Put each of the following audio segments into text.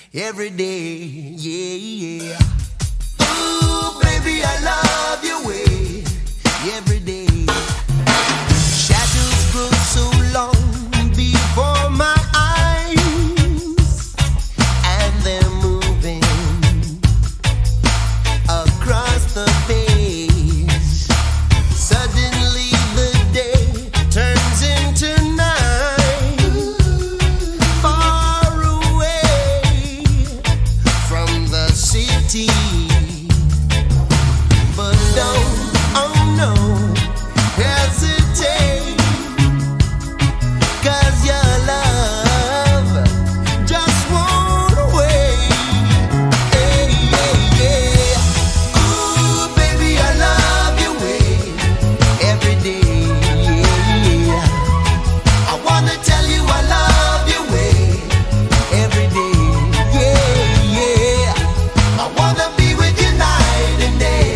every day. Yeah, yeah. Ooh, baby, I love your way every day. Shadows grow so long before my eyes, and they're moving across the page. Suddenly the day turns into night, far away from the city. But don't, oh no, hesitate, 'cause your love just won't wait. Hey, yeah, yeah. Ooh, baby, I love your way every day. Yeah. I wanna tell you I love your way every day. Yeah, yeah. I wanna be with you night and day.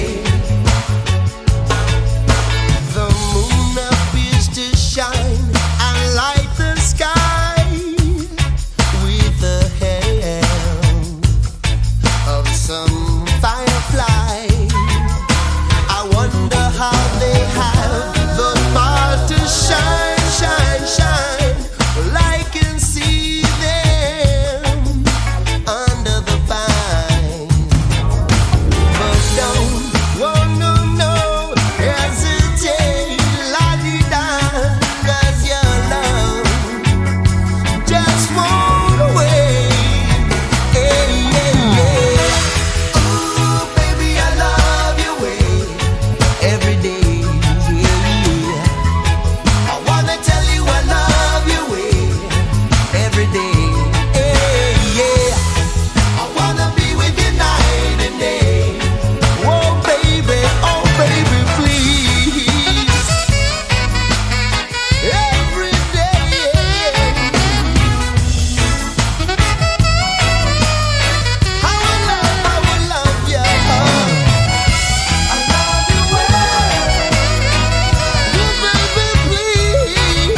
The moon appears to shine and light the sky with the help of some firefly. I wonder how they have the power to shine, shine, shine. Well, I can see them under the pine. But don't, oh no, no, hesitate, la-di-da, 'cause your love just won't wait. Hey, yeah, yeah. Ooh, baby, I love your way every day. Yeah. I wanna tell you I love your way every day. Hey, yeah. I wanna be with you night and day. Oh baby, please. Every day. I will love you. I love you well. Oh baby, please.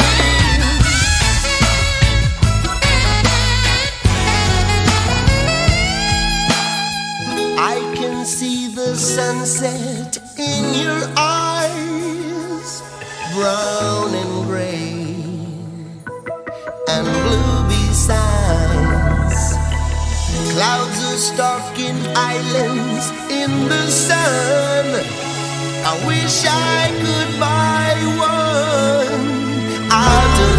I can see the sunset in your eyes, brown and gray and blue besides. Clouds are stalking islands in the sun. I wish I could buy one out of